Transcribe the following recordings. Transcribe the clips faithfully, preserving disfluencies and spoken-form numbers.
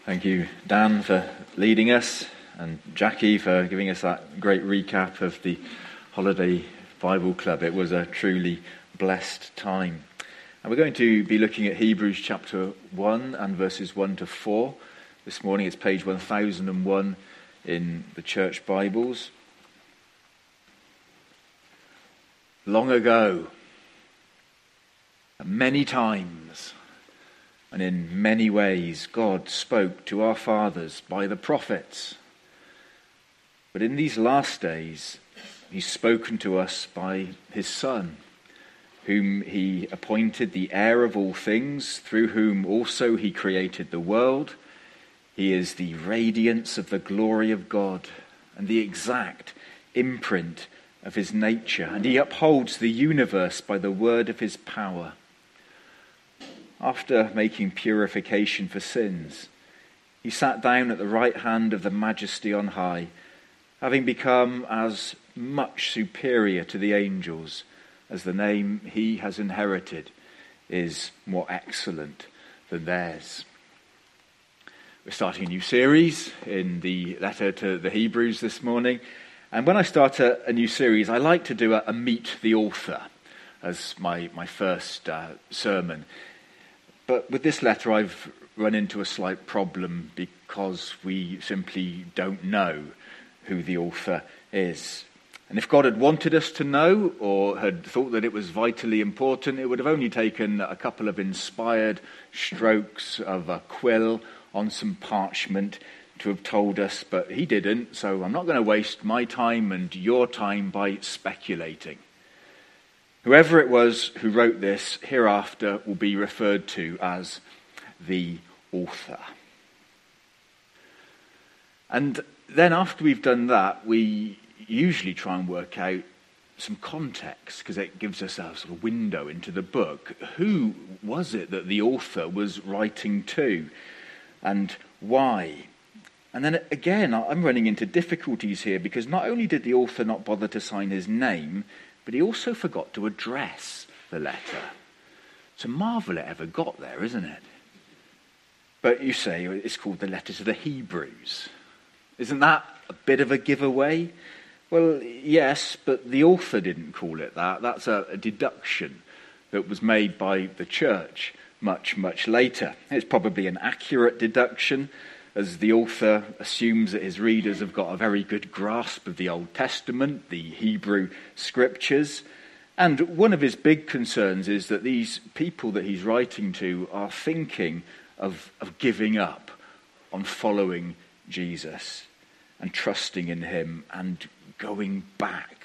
Thank you, Dan, for leading us, and Jackie for giving us that great recap of the Holiday Bible Club. It was a truly blessed time. And we're going to be looking at Hebrews chapter one and verses one to four. This morning it's page one thousand one in the church Bibles. Long ago, many times, and in many ways, God spoke to our fathers by the prophets. But in these last days, he's spoken to us by his Son, whom he appointed the heir of all things, through whom also he created the world. He is the radiance of the glory of God and the exact imprint of his nature, and he upholds the universe by the word of his power. After making purification for sins, he sat down at the right hand of the Majesty on high, having become as much superior to the angels as the name he has inherited is more excellent than theirs. We're starting a new series in the letter to the Hebrews this morning, and when I start a, a new series, I like to do a, a meet the author as my, my first uh, sermon. But with this letter, I've run into a slight problem because we simply don't know who the author is. And if God had wanted us to know, or had thought that it was vitally important, it would have only taken a couple of inspired strokes of a quill on some parchment to have told us, but he didn't, so I'm not going to waste my time and your time by speculating. Whoever it was who wrote this hereafter will be referred to as the author. And then after we've done that, we usually try and work out some context, because it gives us a sort of window into the book. Who was it that the author was writing to, and why? And then again, I'm running into difficulties here, because not only did the author not bother to sign his name, but he also forgot to address the letter. It's a marvel it ever got there, isn't it? But you say it's called the letter to the Hebrews. Isn't that a bit of a giveaway? Well, yes, but the author didn't call it that. That's a, a deduction that was made by the church much, much later. It's probably an accurate deduction, as the author assumes that his readers have got a very good grasp of the Old Testament, the Hebrew scriptures. And one of his big concerns is that these people that he's writing to are thinking of, of giving up on following Jesus and trusting in him and going back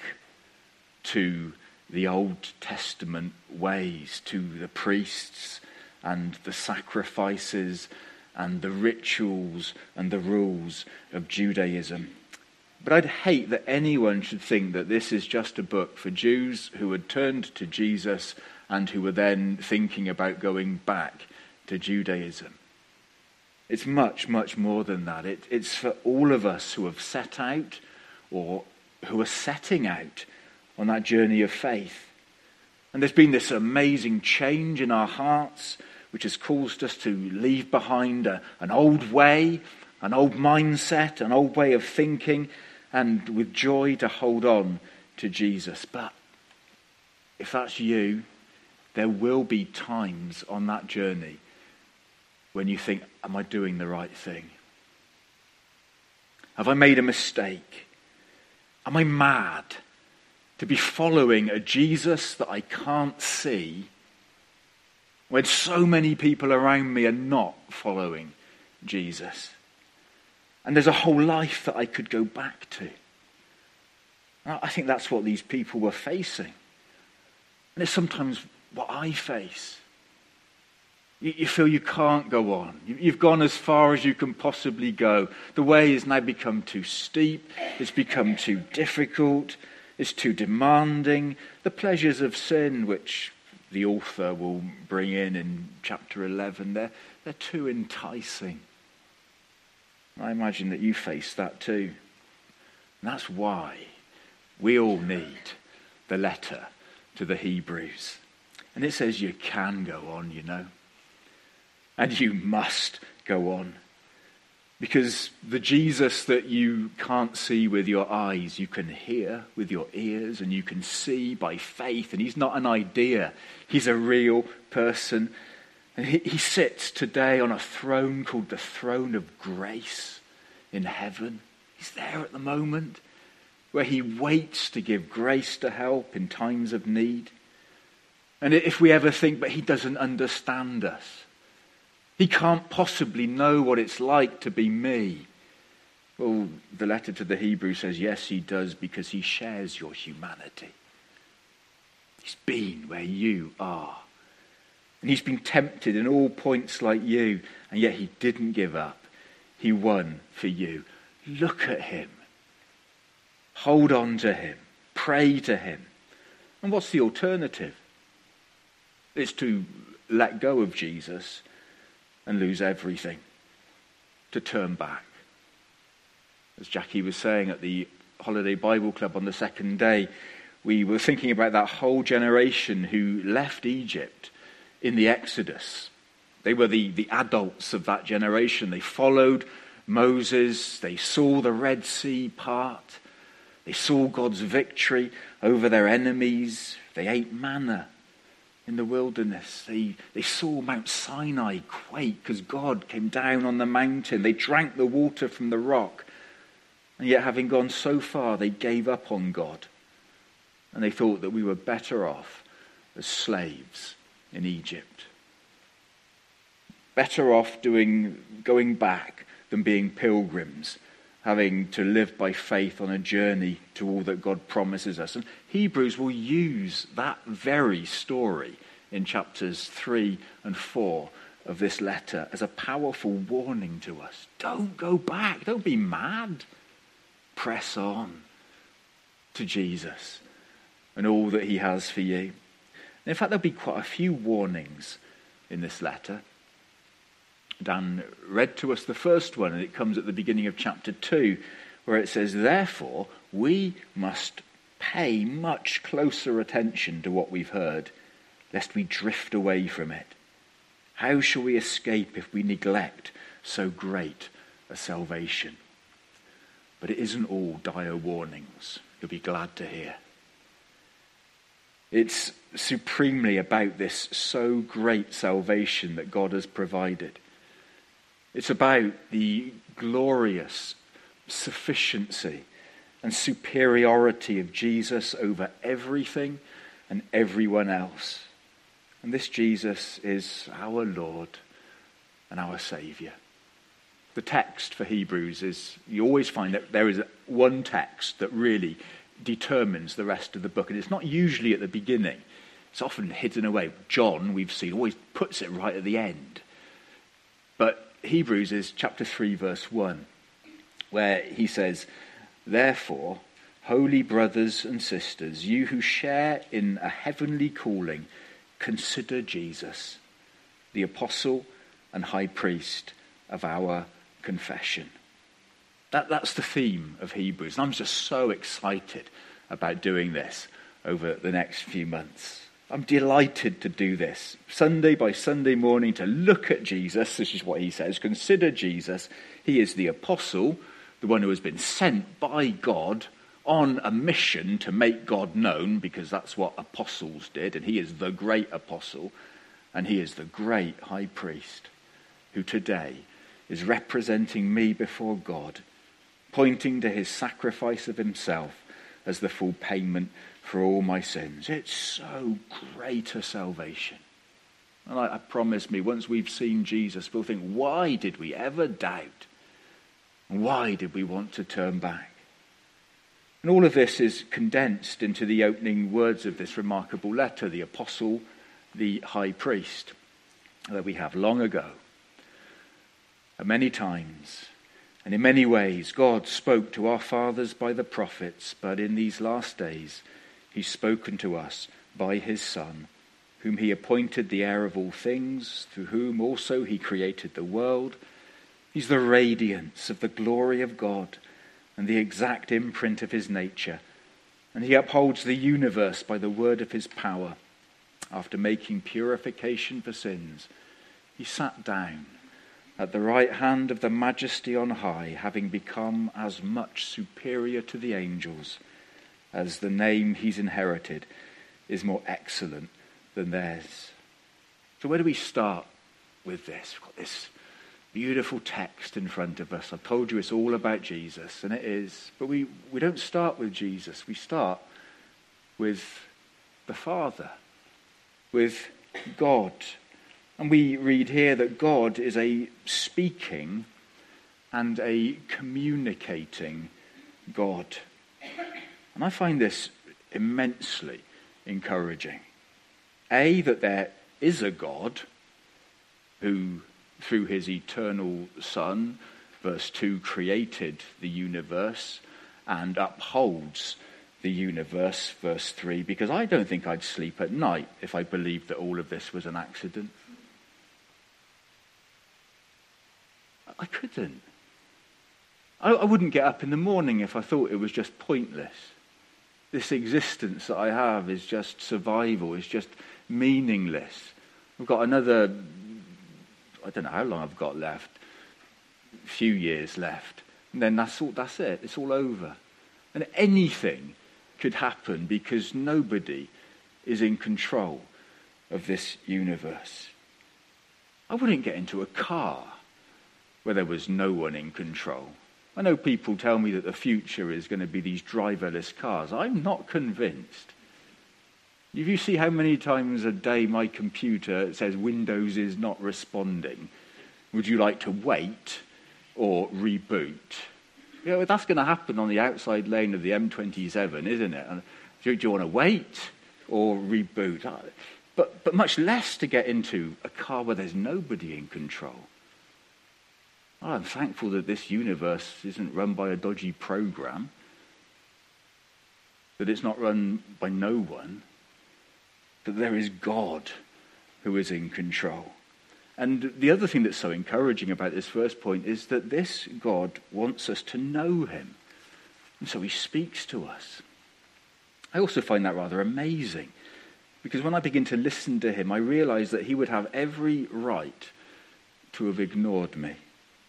to the Old Testament ways, to the priests and the sacrifices and the rituals and the rules of Judaism. But I'd hate that anyone should think that this is just a book for Jews who had turned to Jesus and who were then thinking about going back to Judaism. It's much, much more than that. It, it's for all of us who have set out or who are setting out on that journey of faith. And there's been this amazing change in our hearts, which has caused us to leave behind a, an old way, an old mindset, an old way of thinking, and with joy to hold on to Jesus. But if that's you, there will be times on that journey when you think, am I doing the right thing? Have I made a mistake? Am I mad to be following a Jesus that I can't see, when so many people around me are not following Jesus? And there's a whole life that I could go back to. I think that's what these people were facing. And it's sometimes what I face. You, you feel you can't go on. You, you've gone as far as you can possibly go. The way has now become too steep. It's become too difficult. It's too demanding. The pleasures of sin, which the author will bring in in chapter eleven, they're, they're too enticing. I imagine that you face that too. And that's why we all need the letter to the Hebrews. And it says you can go on, you know. And you must go on. Because the Jesus that you can't see with your eyes, you can hear with your ears and you can see by faith. And he's not an idea. He's a real person. And he, he sits today on a throne called the throne of grace in heaven. He's there at the moment where he waits to give grace to help in times of need. And if we ever think, but he doesn't understand us, he can't possibly know what it's like to be me. Well, the letter to the Hebrews says, yes, he does, because he shares your humanity. He's been where you are. And he's been tempted in all points like you, and yet he didn't give up. He won for you. Look at him. Hold on to him. Pray to him. And what's the alternative? It's to let go of Jesus and lose everything, to turn back. As Jackie was saying at the Holiday Bible Club on the second day, we were thinking about that whole generation who left Egypt in the Exodus. They were the, the adults of that generation. They followed Moses. They saw the Red Sea part. They saw God's victory over their enemies. They ate manna in the wilderness. They, they saw Mount Sinai quake because God came down on the mountain. They drank the water from the rock. And yet, having gone so far, they gave up on God. And they thought that we were better off as slaves in Egypt. Better off doing going back than being pilgrims, having to live by faith on a journey to all that God promises us. And Hebrews will use that very story in chapters three and four of this letter as a powerful warning to us. Don't go back. Don't be mad. Press on to Jesus and all that he has for you. And in fact, there'll be quite a few warnings in this letter. Dan read to us the first one, and it comes at the beginning of chapter two, where it says, therefore, we must pay much closer attention to what we've heard, lest we drift away from it. How shall we escape if we neglect so great a salvation? But it isn't all dire warnings, you'll be glad to hear. It's supremely about this so great salvation that God has provided. It's about the glorious sufficiency and superiority of Jesus over everything and everyone else. And this Jesus is our Lord and our Saviour. The text for Hebrews is, you always find that there is one text that really determines the rest of the book. And it's not usually at the beginning. It's often hidden away. John, we've seen, always puts it right at the end. But Hebrews is chapter three, verse one, where he says, therefore, holy brothers and sisters, you who share in a heavenly calling, consider Jesus, the apostle and high priest of our confession. That, that's the theme of Hebrews. And I'm just so excited about doing this over the next few months. I'm delighted to do this, Sunday by Sunday morning, to look at Jesus. This is what he says. Consider Jesus. He is the apostle, the one who has been sent by God on a mission to make God known, because that's what apostles did. And he is the great apostle, and he is the great high priest who today is representing me before God, pointing to his sacrifice of himself as the full payment for all my sins. It's so great a salvation. And I, I promise me, once we've seen Jesus, we'll think, why did we ever doubt? Why did we want to turn back? And all of this is condensed into the opening words of this remarkable letter, the apostle, the high priest, that we have long ago. And many times, and in many ways, God spoke to our fathers by the prophets, but in these last days, he's spoken to us by his Son, whom he appointed the heir of all things, through whom also he created the world. He's the radiance of the glory of God and the exact imprint of his nature. And he upholds the universe by the word of his power. After making purification for sins, he sat down at the right hand of the Majesty on high, having become as much superior to the angels as the name he's inherited is more excellent than theirs. So where do we start with this? We've got this beautiful text in front of us. I've told you it's all about Jesus, and it is. But we, we don't start with Jesus. We start with the Father, with God. And we read here that God is a speaking and a communicating God. And I find this immensely encouraging. A, that there is a God who, through his eternal Son, verse two, created the universe and upholds the universe, verse three, because I don't think I'd sleep at night if I believed that all of this was an accident. I couldn't. I, I wouldn't get up in the morning if I thought it was just pointless. This existence that I have is just survival, it's just meaningless. I've got another, I don't know how long I've got left, a few years left, and then that's all, that's it, it's all over. And anything could happen because nobody is in control of this universe. I wouldn't get into a car where there was no one in control. I know people tell me that the future is going to be these driverless cars. I'm not convinced. If you see how many times a day my computer says Windows is not responding, would you like to wait or reboot? You know, that's going to happen on the outside lane of the M twenty-seven, isn't it? And do, do you want to wait or reboot? But, but much less to get into a car where there's nobody in control. Well, I'm thankful that this universe isn't run by a dodgy program, that it's not run by no one, that there is God who is in control. And the other thing that's so encouraging about this first point is that this God wants us to know him. And so he speaks to us. I also find that rather amazing, because when I begin to listen to him, I realize that he would have every right to have ignored me.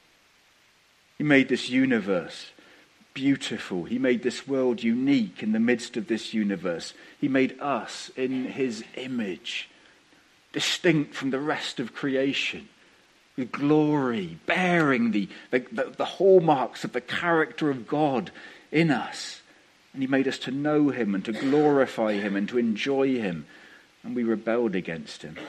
He made this universe beautiful. He made this world unique in the midst of this universe. He made us in his image, distinct from the rest of creation, with glory, bearing the, the, the, the hallmarks of the character of God in us. And he made us to know him and to glorify him and to enjoy him. And we rebelled against him.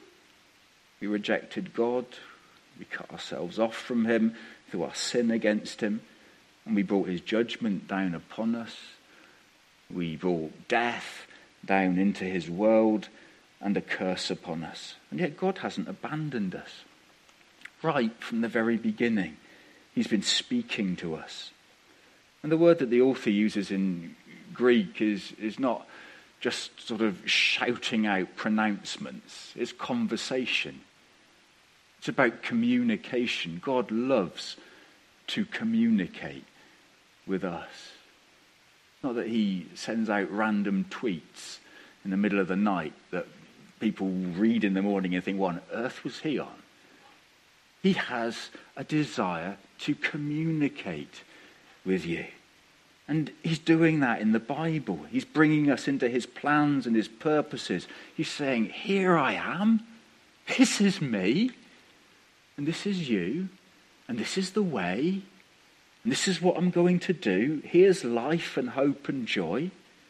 We rejected God. We cut ourselves off from him through our sin against him. And we brought his judgment down upon us. We brought death down into his world and a curse upon us. And yet God hasn't abandoned us. Right from the very beginning, he's been speaking to us. And the word that the author uses in Greek is, is not just sort of shouting out pronouncements. It's conversation. It's about communication. God loves to communicate with us. Not that he sends out random tweets in the middle of the night that people read in the morning and think, what on earth was he on? He has a desire to communicate with you. And he's doing that in the Bible. He's bringing us into his plans and his purposes. He's saying, here I am. This is me. And this is you. And this is the way. And this is what I'm going to do. Here's life and hope and joy.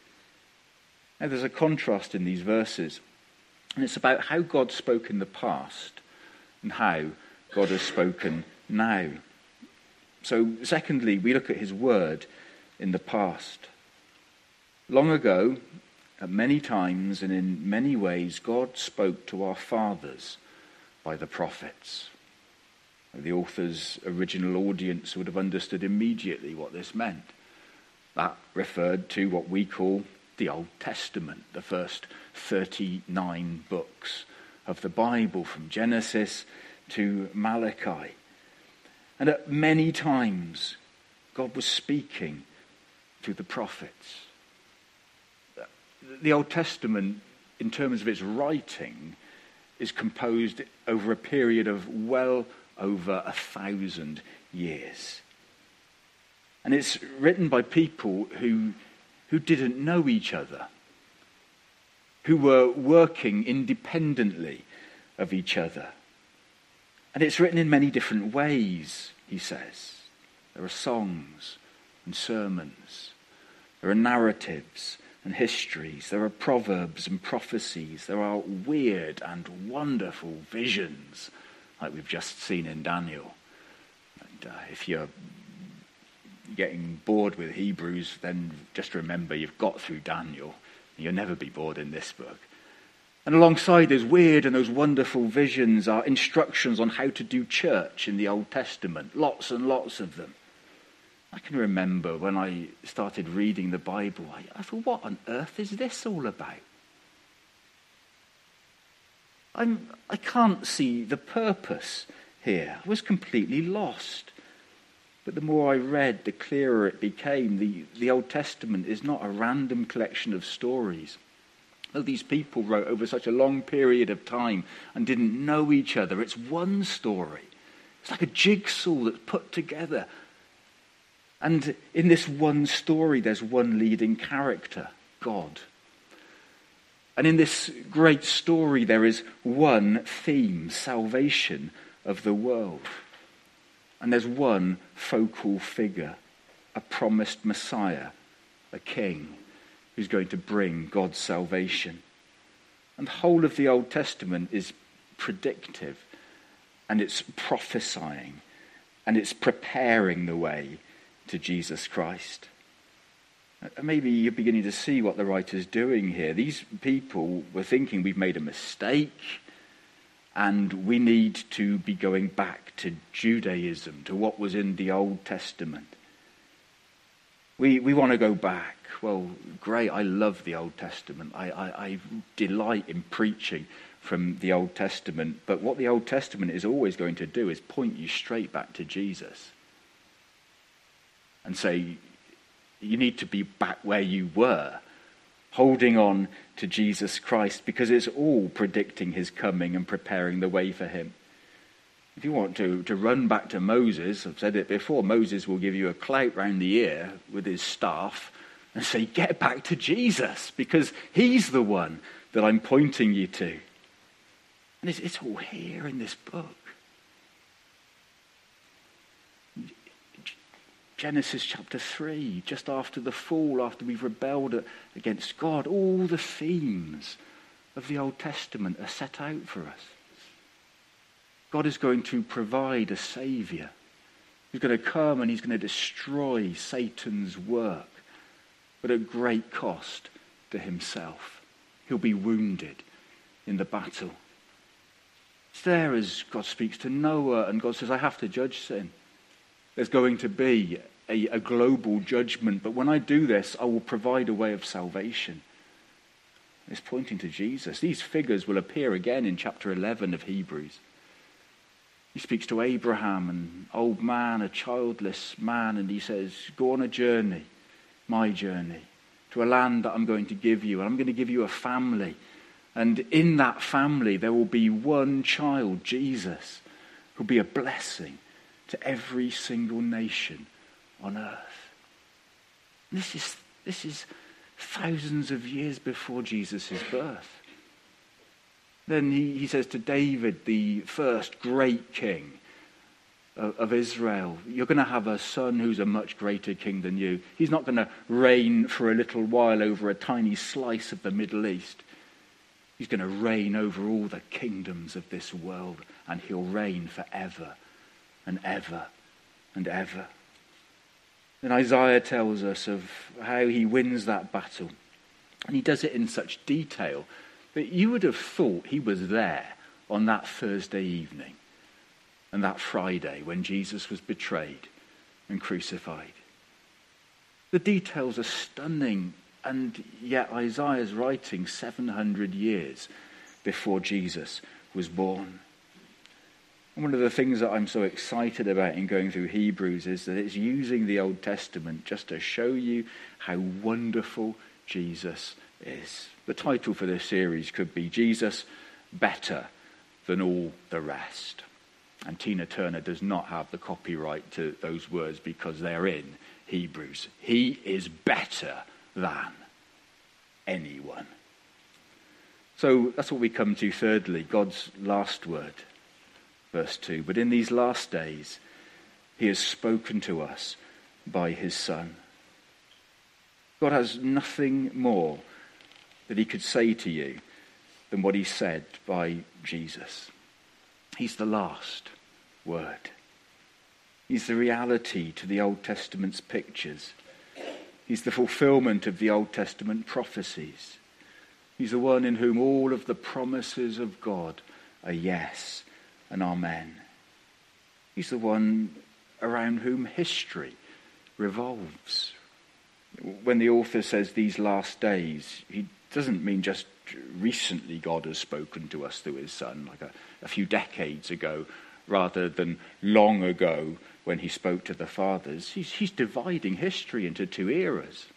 Now there's a contrast in these verses. And it's about how God spoke in the past and how God has spoken now. So secondly, we look at his word in the past. Long ago, at many times and in many ways, God spoke to our fathers by the prophets. The author's original audience would have understood immediately what this meant. That referred to what we call the Old Testament, the first thirty-nine books of the Bible, from Genesis to Malachi. And at many times, God was speaking to the prophets. The Old Testament, in terms of its writing, is composed over a period of well over a thousand years. And it's written by people who, who didn't know each other, who were working independently of each other. And it's written in many different ways, he says. There are songs and sermons. There are narratives and histories. There are proverbs and prophecies. There are weird and wonderful visions, like we've just seen in Daniel. And uh, if you're getting bored with Hebrews, then just remember you've got through Daniel. You'll never be bored in this book. And alongside those weird and those wonderful visions are instructions on how to do church in the Old Testament. Lots and lots of them. I can remember when I started reading the Bible, I, I thought, what on earth is this all about? I'm, I can't see the purpose here. I was completely lost. But the more I read, the clearer it became. The, the Old Testament is not a random collection of stories. Though these people wrote over such a long period of time and didn't know each other, it's one story. It's like a jigsaw that's put together. And in this one story, there's one leading character, God. And in this great story, there is one theme, salvation of the world. And there's one focal figure, a promised Messiah, a king, who's going to bring God's salvation. And the whole of the Old Testament is predictive, and it's prophesying, and it's preparing the way to Jesus Christ. Maybe you're beginning to see what the writer's doing here. These people were thinking we've made a mistake, and we need to be going back to Judaism, to what was in the Old Testament. We we want to go back. Well, great, I love the Old Testament. I, I, I delight in preaching from the Old Testament. But what the Old Testament is always going to do is point you straight back to Jesus. And say, you need to be back where you were, holding on to Jesus Christ, because it's all predicting his coming and preparing the way for him. If you want to, to run back to Moses, I've said it before, Moses will give you a clout round the ear with his staff and say, get back to Jesus, because he's the one that I'm pointing you to. And it's, it's all here in this book. Genesis chapter three, just after the fall, after we've rebelled against God, all the themes of the Old Testament are set out for us. God is going to provide a saviour. He's going to come and he's going to destroy Satan's work, but at great cost to himself. He'll be wounded in the battle. It's there as God speaks to Noah, and God says, I have to judge sin. There's going to be a, a global judgment, but when I do this, I will provide a way of salvation. It's pointing to Jesus. These figures will appear again in chapter eleven of Hebrews. He speaks to Abraham, an old man, a childless man, and he says, go on a journey, my journey, to a land that I'm going to give you, and I'm going to give you a family. And in that family, there will be one child, Jesus, who'll be a blessing to every single nation on earth. This is, this is thousands of years before Jesus' birth. Then he, he says to David, the first great king of, of Israel, you're going to have a son who's a much greater king than you. He's not going to reign for a little while over a tiny slice of the Middle East. He's going to reign over all the kingdoms of this world, and he'll reign forever and ever and ever. And Isaiah tells us of how he wins that battle. And he does it in such detail that you would have thought he was there on that Thursday evening and that Friday when Jesus was betrayed and crucified. The details are stunning, and yet Isaiah's writing seven hundred years before Jesus was born. And one of the things that I'm so excited about in going through Hebrews is that it's using the Old Testament just to show you how wonderful Jesus is. The title for this series could be Jesus Better Than All the Rest. And Tina Turner does not have the copyright to those words because they're in Hebrews. He is better than anyone. So that's what we come to thirdly, God's last word. Verse two, but in these last days he has spoken to us by his Son. God has nothing more that he could say to you than what he said by Jesus. He's the last word. He's the reality to the Old Testament's pictures. He's the fulfillment of the Old Testament prophecies. He's the one in whom all of the promises of God are yes and amen. He's the one around whom history revolves. When the author says these last days, he doesn't mean just recently God has spoken to us through his Son, like a, a few decades ago, rather than long ago when he spoke to the fathers. He's, he's dividing history into two eras.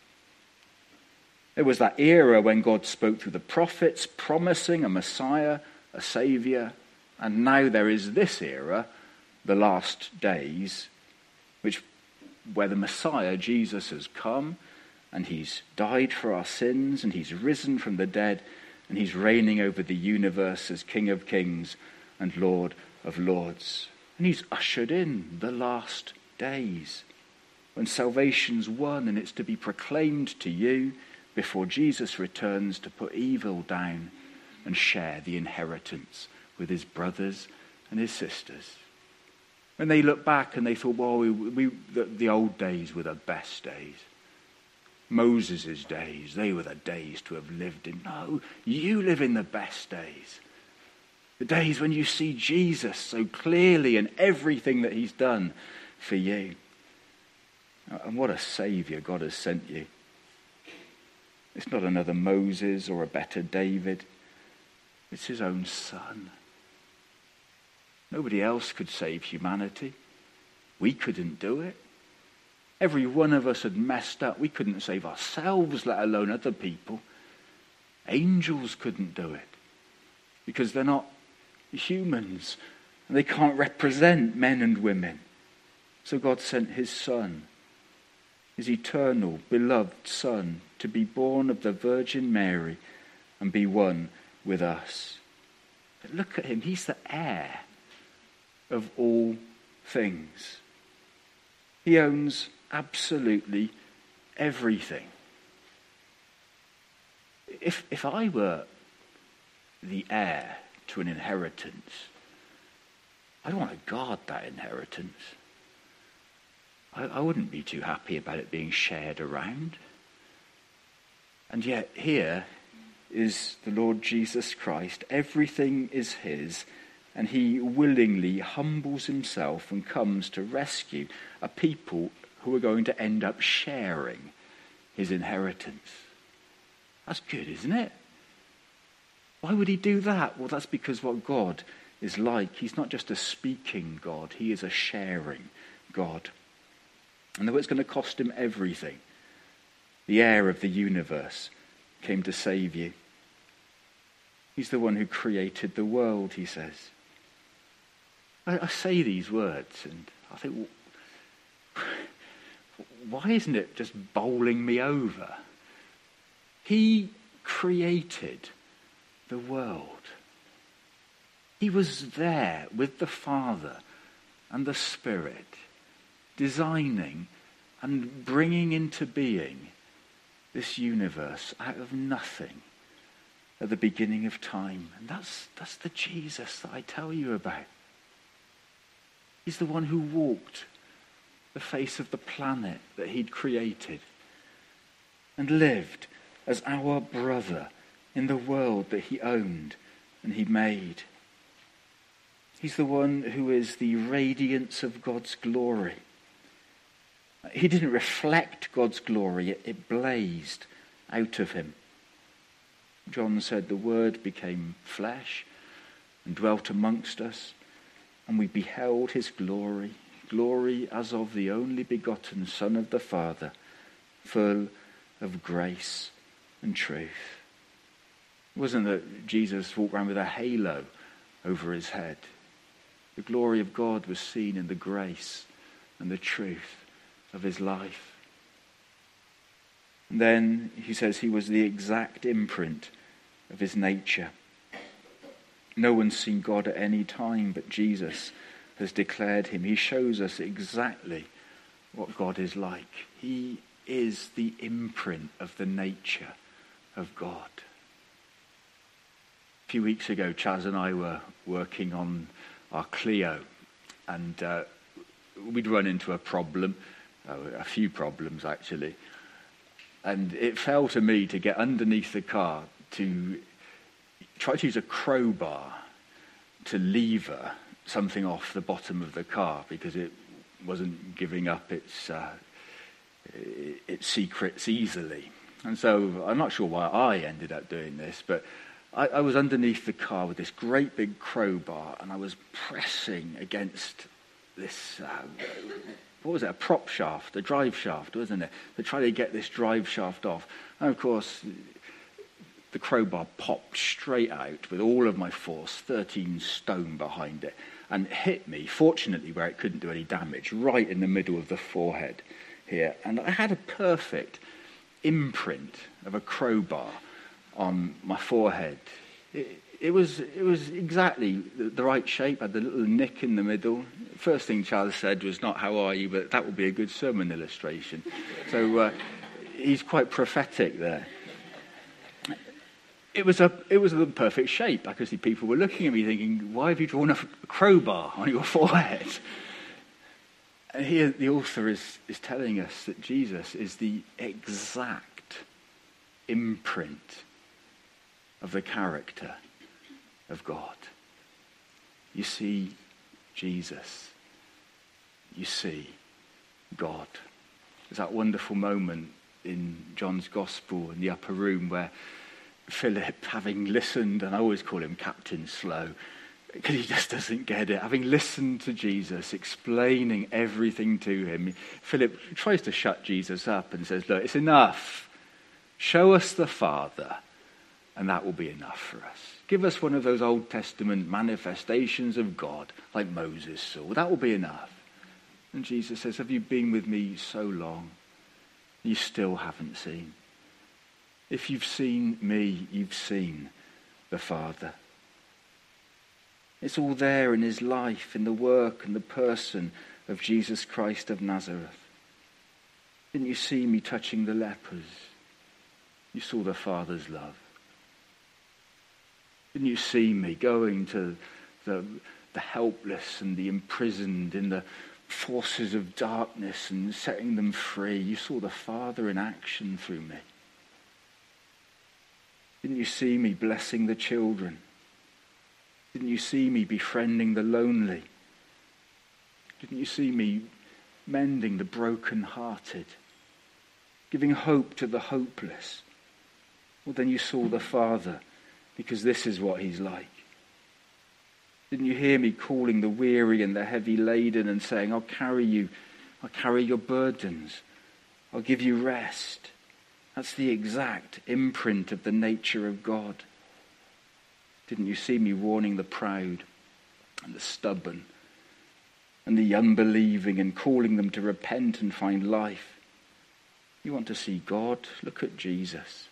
There was that era when God spoke through the prophets, promising a Messiah, a Saviour, and now there is this era, the last days, which where the Messiah, Jesus, has come, and he's died for our sins, and he's risen from the dead, and he's reigning over the universe as King of Kings and Lord of Lords. And he's ushered in the last days, when salvation's won, and it's to be proclaimed to you before Jesus returns to put evil down and share the inheritance with his brothers and his sisters. When they look back and they thought, well, we, we, the, the old days were the best days. Moses' days, they were the days to have lived in. No, you live in the best days. The days when you see Jesus so clearly in everything that he's done for you. And what a Saviour God has sent you. It's not another Moses or a better David. It's his own Son. Nobody else could save humanity. We couldn't do it. Every one of us had messed up. We couldn't save ourselves, let alone other people. Angels couldn't do it because they're not humans and they can't represent men and women. So God sent his Son, his eternal, beloved Son, to be born of the Virgin Mary and be one with us. But look at him. He's the heir of all things. He owns absolutely everything. If if I were the heir to an inheritance, I'd want to guard that inheritance. I, I wouldn't be too happy about it being shared around. And yet here is the Lord Jesus Christ. Everything is his, and he willingly humbles himself and comes to rescue a people who are going to end up sharing his inheritance. That's good, isn't it? Why would he do that? Well, that's because what God is like. He's not just a speaking God. He is a sharing God. And though it's going to cost him everything, the heir of the universe came to save you. He's the one who created the world, he says. I, I say these words and I think, well, why isn't it just bowling me over? He created the world. He was there with the Father and the Spirit, designing and bringing into being this universe out of nothing at the beginning of time. And that's, that's the Jesus that I tell you about. He's the one who walked the face of the planet that he'd created and lived as our brother in the world that he owned and he made. He's the one who is the radiance of God's glory. He didn't reflect God's glory, it, it blazed out of him. John said the Word became flesh and dwelt amongst us, and we beheld his glory, glory as of the only begotten Son of the Father, full of grace and truth. It wasn't that Jesus walked around with a halo over his head. The glory of God was seen in the grace and the truth of his life. And then he says he was the exact imprint of his nature. No one's seen God at any time, but Jesus has declared him. He shows us exactly what God is like. He is the imprint of the nature of God. A few weeks ago, Chaz and I were working on our Clio, and uh, we'd run into a problem, uh, a few problems actually, and it fell to me to get underneath the car to try to use a crowbar to lever something off the bottom of the car because it wasn't giving up its uh, its secrets easily. And so I'm not sure why I ended up doing this, but I, I was underneath the car with this great big crowbar, and I was pressing against this, uh, what was it, a prop shaft, a drive shaft, wasn't it, to try to get this drive shaft off. And of course, the crowbar popped straight out with all of my force, thirteen stone behind it, and hit me, fortunately where it couldn't do any damage, right in the middle of the forehead here. And I had a perfect imprint of a crowbar on my forehead. It, it was it was exactly the, the right shape. I had the little nick in the middle. First thing Charles said was not "how are you," but that would be a good sermon illustration. So uh, he's quite prophetic there. It was a it was the perfect shape. I could see people were looking at me thinking, "Why have you drawn a crowbar on your forehead?" And here the author is, is telling us that Jesus is the exact imprint of the character of God. You see Jesus. You see God. There's that wonderful moment in John's Gospel in the upper room where Philip, having listened, and I always call him Captain Slow, because he just doesn't get it. Having listened to Jesus, explaining everything to him, Philip tries to shut Jesus up and says, "Look, it's enough. Show us the Father, and that will be enough for us. Give us one of those Old Testament manifestations of God, like Moses saw. That will be enough." And Jesus says, "Have you been with me so long? You still haven't seen. If you've seen me, you've seen the Father." It's all there in his life, in the work and the person of Jesus Christ of Nazareth. Didn't you see me touching the lepers? You saw the Father's love. Didn't you see me going to the, the helpless and the imprisoned in the forces of darkness and setting them free? You saw the Father in action through me. Didn't you see me blessing the children? Didn't you see me befriending the lonely? Didn't you see me mending the broken-hearted, giving hope to the hopeless? Well, then you saw the Father, because this is what he's like. Didn't you hear me calling the weary and the heavy laden and saying, "I'll carry you, I'll carry your burdens, I'll give you rest"? That's the exact imprint of the nature of God. Didn't you see me warning the proud and the stubborn and the unbelieving and calling them to repent and find life? You want to see God? Look at Jesus.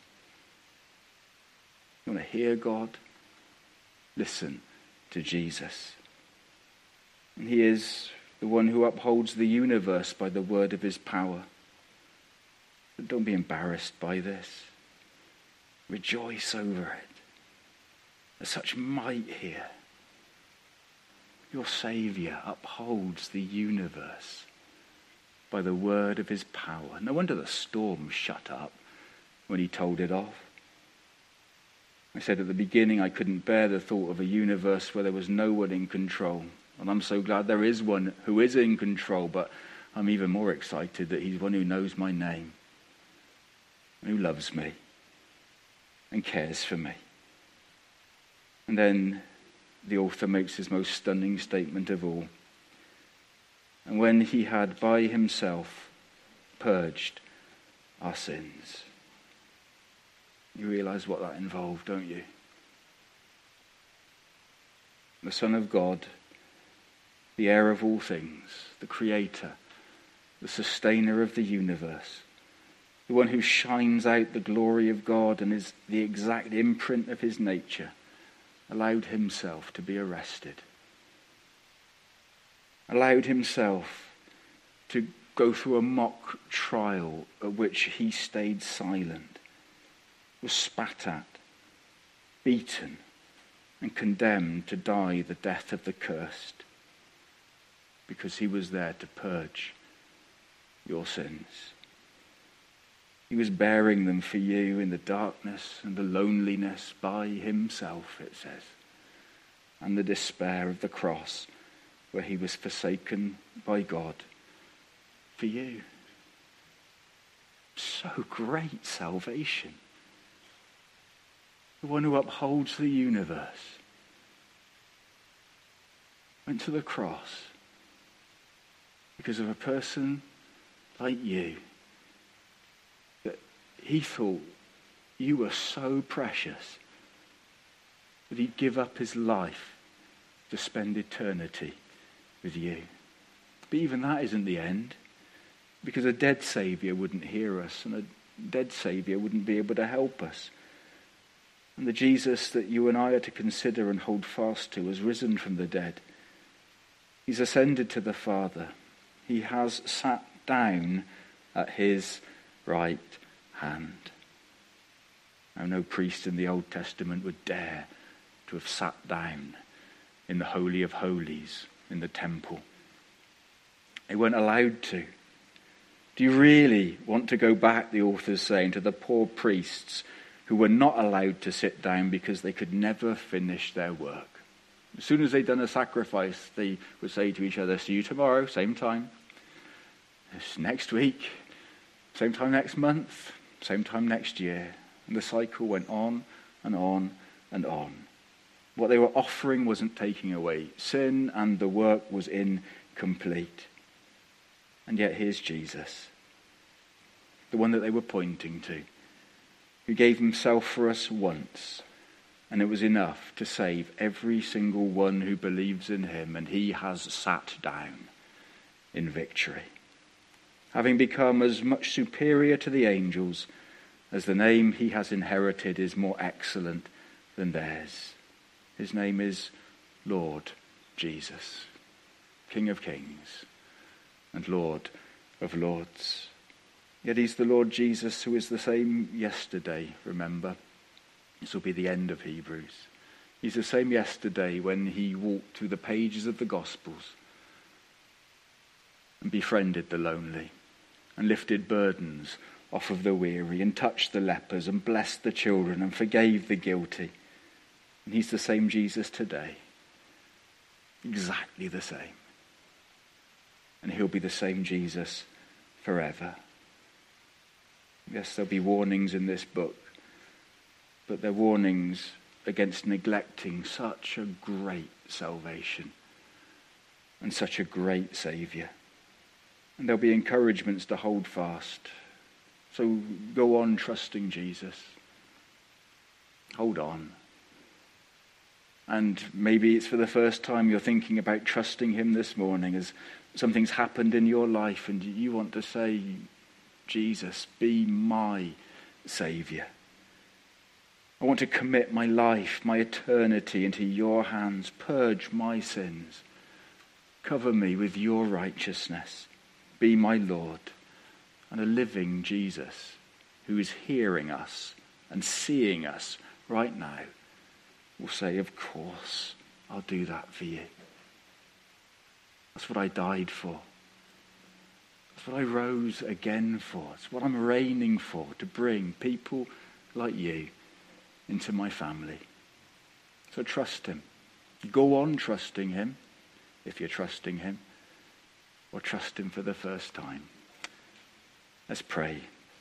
You want to hear God? Listen to Jesus. And he is the one who upholds the universe by the word of his power. But don't be embarrassed by this. Rejoice over it. There's such might here. Your Saviour upholds the universe by the word of his power. No wonder the storm shut up when he told it off. I said at the beginning I couldn't bear the thought of a universe where there was no one in control. And I'm so glad there is one who is in control, but I'm even more excited that he's one who knows my name, and who loves me and cares for me. And then the author makes his most stunning statement of all. And when he had by himself purged our sins. You realize what that involved, don't you? The Son of God the heir of all things, the creator, the sustainer of the universe, the one who shines out the glory of God and is the exact imprint of his nature, allowed himself to be arrested, allowed himself to go through a mock trial at which he stayed silent, was spat at, beaten, and condemned to die the death of the cursed, because he was there to purge your sins. He was bearing them for you in the darkness and the loneliness by himself, it says, and the despair of the cross where he was forsaken by God for you. So great salvation. The one who upholds the universe went to the cross because of a person like you, that he thought you were so precious that he'd give up his life to spend eternity with you. But even that isn't the end, because a dead Saviour wouldn't hear us, and a dead Saviour wouldn't be able to help us. And the Jesus that you and I are to consider and hold fast to has risen from the dead. He's ascended to the Father. He has sat down at his right hand. Now, no priest in the Old Testament would dare to have sat down in the Holy of Holies in the temple. They weren't allowed to. Do you really want to go back, the author's saying, to the poor priests who were not allowed to sit down because they could never finish their work? As soon as they'd done a sacrifice, they would say to each other, see you tomorrow, same time. It's next week, same time next month, same time next year. And the cycle went on and on and on. What they were offering wasn't taking away sin, and the work was incomplete. And yet here's Jesus, the one that they were pointing to, who gave himself for us once, and it was enough to save every single one who believes in him, and he has sat down in victory, having become as much superior to the angels as the name he has inherited is more excellent than theirs. His name is Lord Jesus, King of Kings and Lord of Lords. Yet he's the Lord Jesus who is the same yesterday, remember. This will be the end of Hebrews. He's the same yesterday when he walked through the pages of the Gospels and befriended the lonely and lifted burdens off of the weary and touched the lepers and blessed the children and forgave the guilty. And he's the same Jesus today. Exactly the same. And he'll be the same Jesus forever. Yes, there'll be warnings in this book, but they're warnings against neglecting such a great salvation and such a great Saviour. And there'll be encouragements to hold fast. So go on trusting Jesus. Hold on. And maybe it's for the first time you're thinking about trusting him this morning as something's happened in your life and you want to say, Jesus, be my Saviour. I want to commit my life, my eternity into your hands. Purge my sins. Cover me with your righteousness. Be my Lord. And a living Jesus who is hearing us and seeing us right now will say, of course, I'll do that for you. That's what I died for. That's what I rose again for. It's what I'm reigning for, to bring people like you into my family. So trust him. Go on trusting him, if you're trusting him, or trust him for the first time. Let's pray.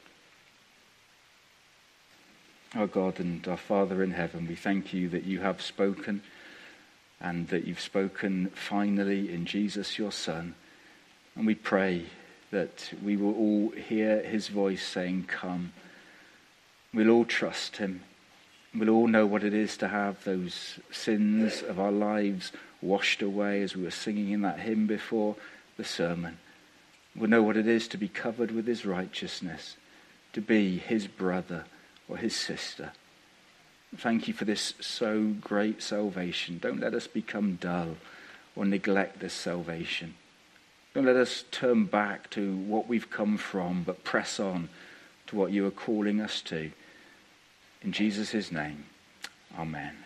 Our God and our Father in heaven, we thank you that you have spoken, and that you've spoken finally in Jesus, your Son. And we pray that we will all hear his voice saying, come. We'll all trust him. We'll all know what it is to have those sins of our lives washed away, as we were singing in that hymn before the sermon. We'll know what it is to be covered with his righteousness, to be his brother or his sister. Thank you for this so great salvation. Don't let us become dull or neglect this salvation. Don't let us turn back to what we've come from, but press on to what you are calling us to. In Jesus' name, amen.